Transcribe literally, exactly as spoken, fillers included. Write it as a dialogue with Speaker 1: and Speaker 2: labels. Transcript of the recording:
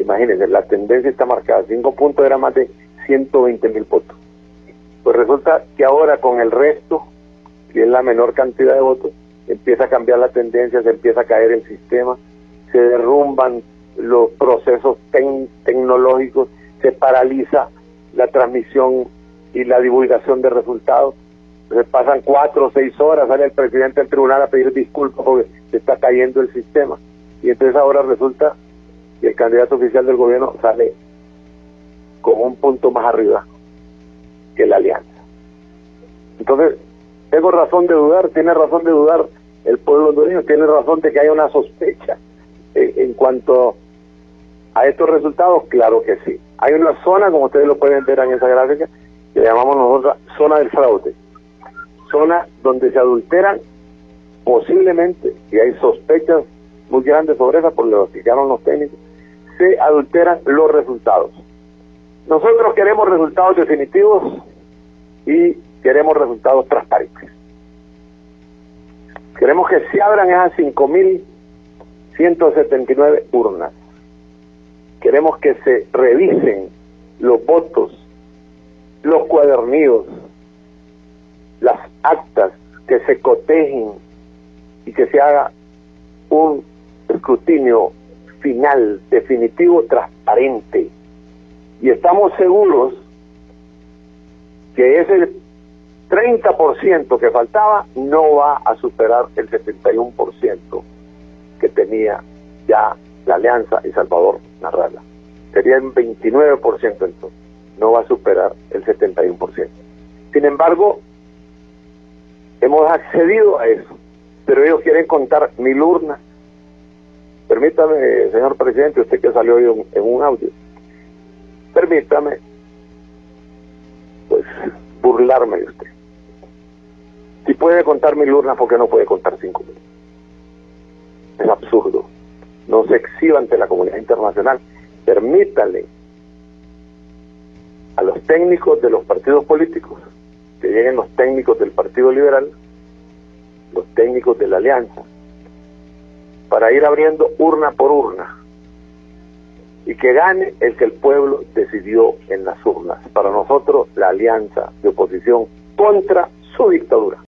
Speaker 1: Imagínense, la tendencia está marcada, cinco puntos era más de ciento veinte mil votos. Pues resulta que ahora con el resto, que es la menor cantidad de votos, empieza a cambiar la tendencia, se empieza a caer el sistema, se derrumban los procesos tec- tecnológicos, se paraliza la transmisión y la divulgación de resultados. Entonces pasan cuatro o seis horas, sale el presidente del tribunal a pedir disculpas porque se está cayendo el sistema. Y entonces ahora resulta que el candidato oficial del gobierno sale con un punto más arriba que la alianza. Entonces, tengo razón de dudar, tiene razón de dudar el pueblo hondureño, tiene razón de que haya una sospecha en, en cuanto a estos resultados, claro que sí. Hay una zona, como ustedes lo pueden ver en esa gráfica, que llamamos nosotros zona del fraude, zona donde se adulteran posiblemente, y hay sospechas muy grandes sobre esa, por lo que explicaron los técnicos, se adulteran los resultados. Nosotros queremos resultados definitivos y queremos resultados transparentes. Queremos que se abran esas cinco mil ciento setenta y nueve urnas. Queremos que se revisen los votos, los cuadernillos, las actas, que se cotejen y que se haga un escrutinio final, definitivo, transparente. Y estamos seguros que ese treinta por ciento que faltaba no va a superar el setenta y uno por ciento que tenía ya la Alianza y Salvador Narrala. Sería el veintinueve por ciento entonces, no va a superar el setenta y uno por ciento. Sin embargo, hemos accedido a eso, pero ellos quieren contar mil urnas. Permítame, señor presidente, usted que salió hoy en un audio, permítame, pues, burlarme de usted. Si puede contar mil urnas, ¿por qué no puede contar cinco mil? Es absurdo. No se exhiba ante la comunidad internacional. Permítale a los técnicos de los partidos políticos, que lleguen los técnicos del Partido Liberal, los técnicos de la Alianza, para ir abriendo urna por urna, y que gane el que el pueblo decidió en las urnas. Para nosotros, la alianza de oposición contra su dictadura.